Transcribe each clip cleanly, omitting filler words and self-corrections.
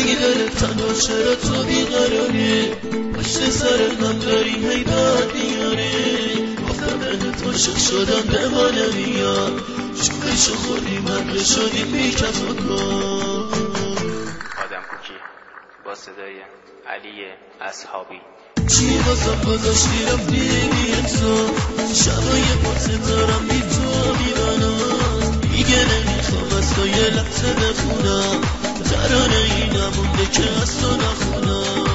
ای دل تنها چرا تو بیقراری پشت سر من داری هی بد میاری گفتم بهت عاشق شدم به ما نمیاد شوخیشو خوردی من شدیم بیکت و کن آدم کوکی با صدای علی اصحابی چی واسم گذاشتی رفتی بیرسا شبای پاس دارم بی تو میبنم دیگه نمیخوام از تو یه لحظه بخونم ترانه ای نمونده که از تو نخونم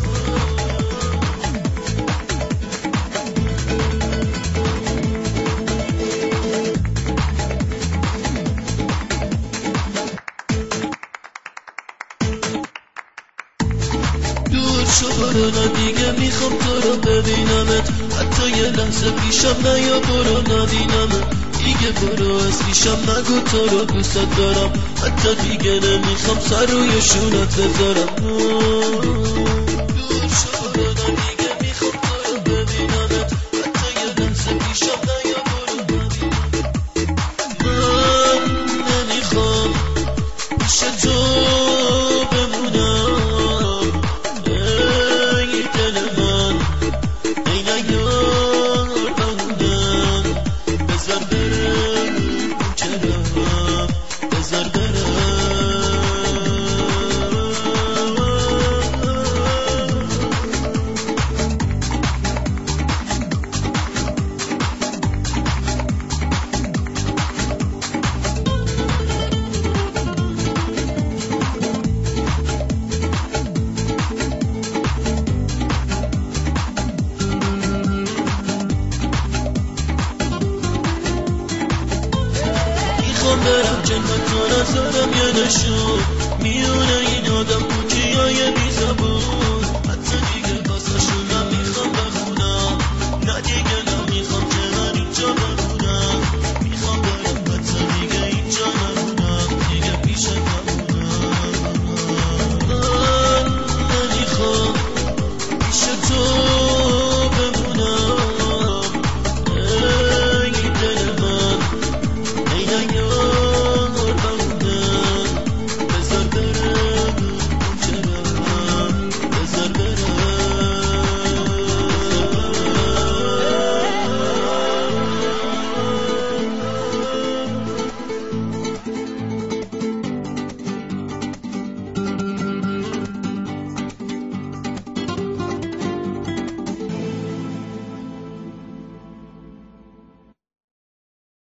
دور شو برو دیگه میخوام تو رو ببینمت حتی یه لحظه پیشم نیا برو نبینمت دیگه برو از پیشم نگو تو رو دوست دارم حتی دیگه نمیخوام سر روی شونت بذارم دور شو برو دیگه میخوام تو رو ببینمت حتی یه لحظه پیشم نیا برو نبینمت من نمیخوام پیش تو برم جنت تو نظرم یه نشون میونه این آدم کوچی های بی زبون